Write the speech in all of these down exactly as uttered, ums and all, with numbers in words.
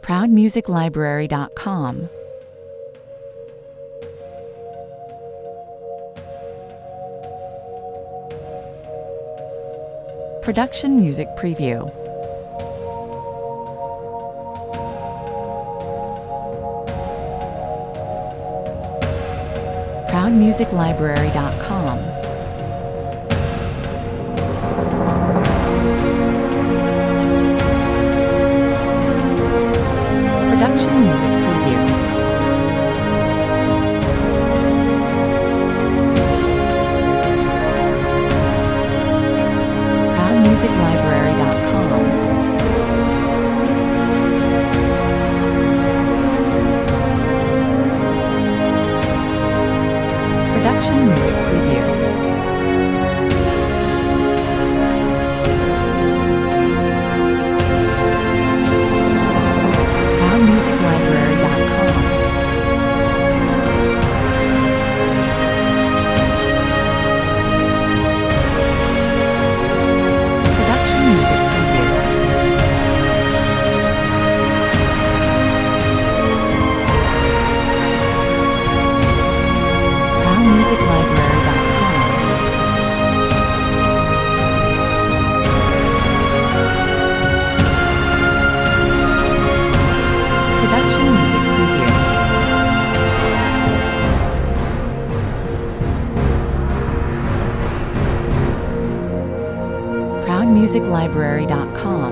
proud music library dot com. Production Music Preview. proud music library dot com. Production Music Preview. proud music library dot com. Production Music Preview. proud music library dot com. Production Music Preview. proud music library dot com. Production Music Preview. proud music library dot com.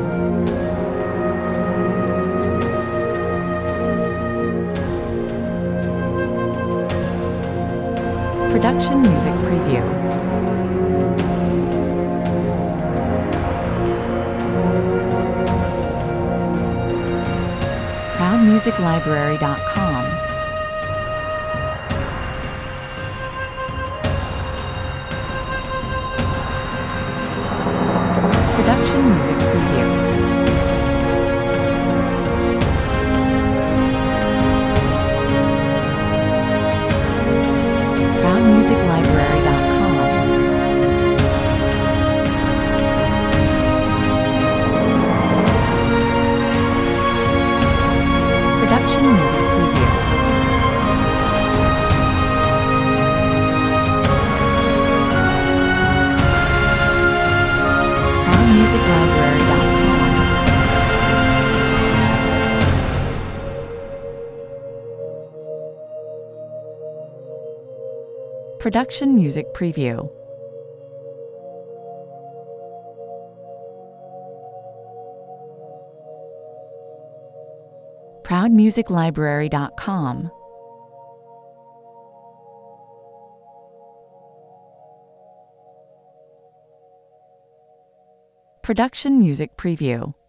Production Music Preview. proud music library dot com. Production Music Preview. proud music library dot com. Production Music Preview. proud music library dot com. Production Music Preview. proud music library dot com. Production Music Preview.